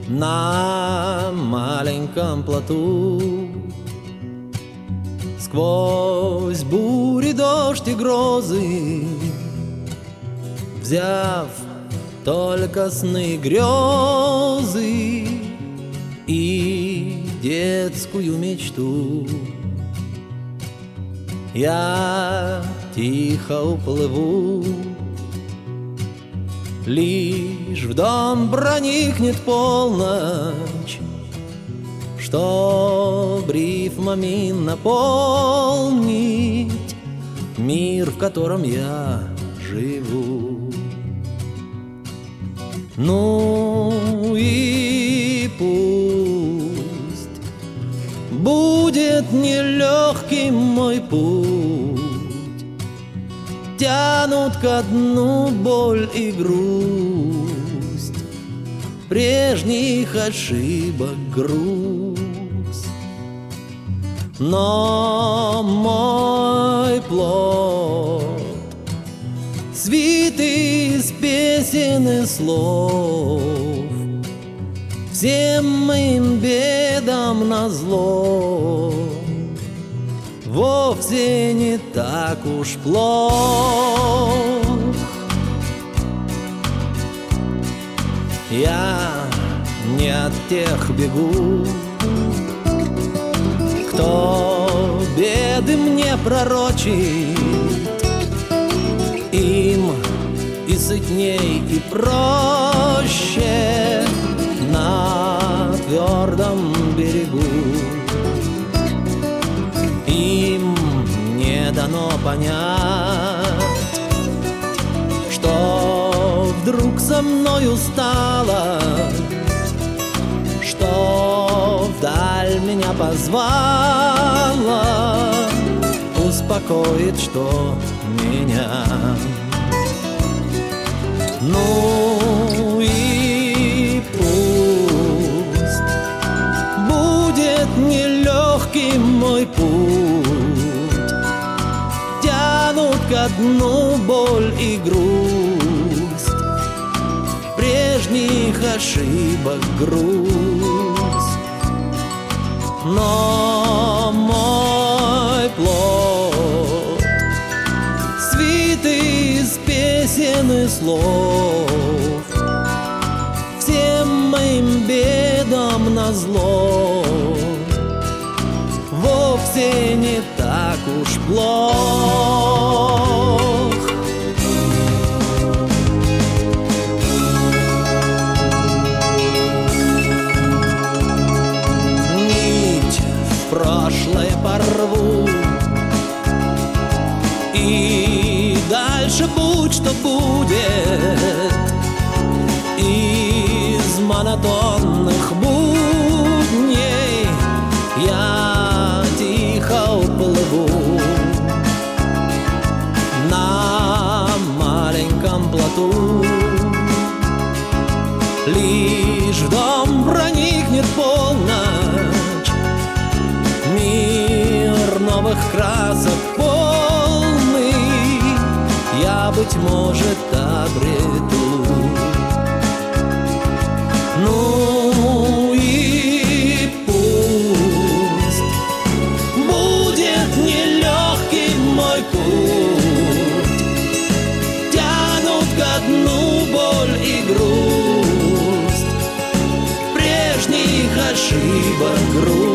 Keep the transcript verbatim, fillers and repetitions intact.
на маленьком плоту. Сквозь бури, дождь и грозы, взяв только сны и грезы и детскую мечту, я тихо уплыву. Лишь в дом проникнет полночь, чтоб рифмами наполнить мир, в котором я живу. Ну и пусть будет нелегким мой путь, тянут ко дну боль и грусть, прежних ошибок груз. Но мой плод свитый из песен и слов, всем моим бедам назло, вовсе не так уж плох. Я не от тех бегу, кто беды мне пророчит. Им и сытней, и проще на твердом берегу. Им не дано понять, что вдруг со мною стало, что вдаль меня позвала, успокоит, что меня. Ну и пусть будет нелегким мой путь, тянут ко дну боль и грусть, прежних ошибок груз. Но мой плод свитый из песен и слов, всем моим бедам назло, вовсе не так уж плох. Нить в прошлое порву, и дальше будь что будет. Из монотонных будней я тихо уплыву на маленьком плоту. Лишь в дом проникнет полночь, мир новых красок полный я, быть может, обрету. Ну и пусть будет нелегким мой путь, тянут ко дну боль и грусть, прежних ошибок грусть.